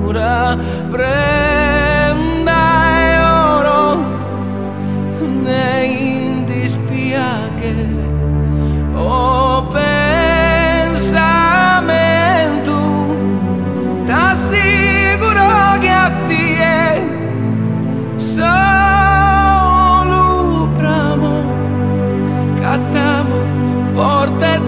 cura prenda e oro nei dispiacere o pensamento t'assicuro che a te solo bramo cattamo forte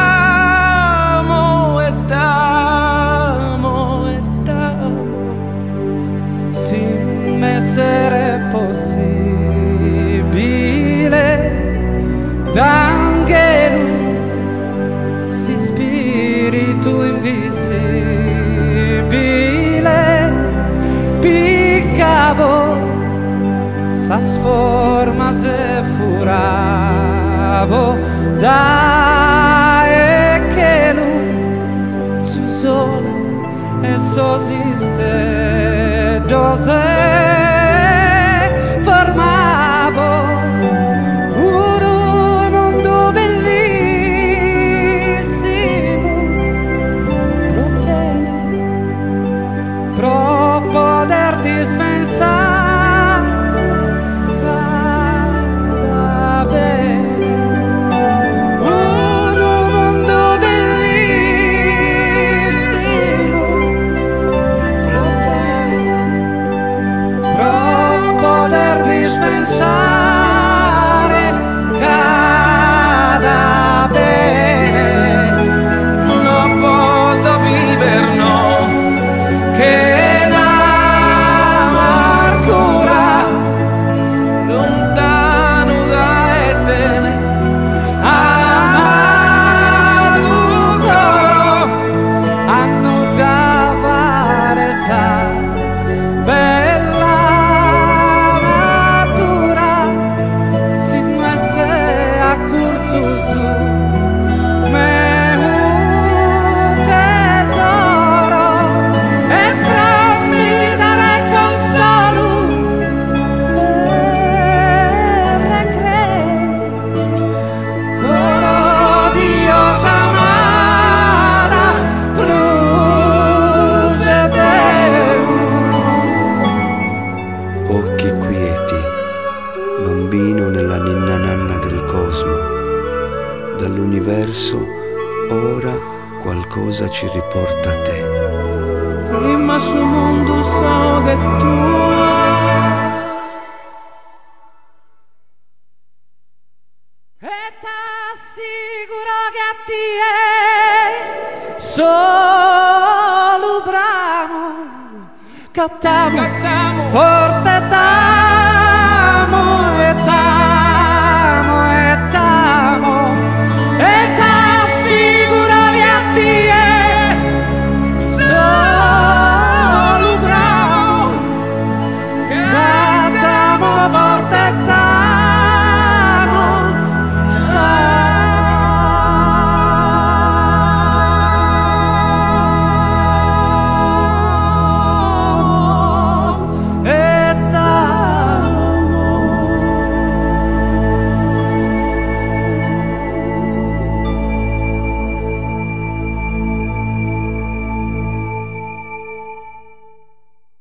t'amo e t'amo e t'amo si m'essere possibile d'anche lui si spirito invisibile piccavo s'as forma se furavo dai che lui su sole e sosiste dose formavo un mondo bellissimo protegge pro poter dispensare dispensare cada bene non posso vivere no che l'amargura lontano da etene amato coro hanno da varesa occhi quieti, bambino nella ninna nanna del cosmo, dall'universo ora qualcosa ci riporta a te. Prima sul mondo so che tu e t'assicuro che a te solo bramo cattamo forte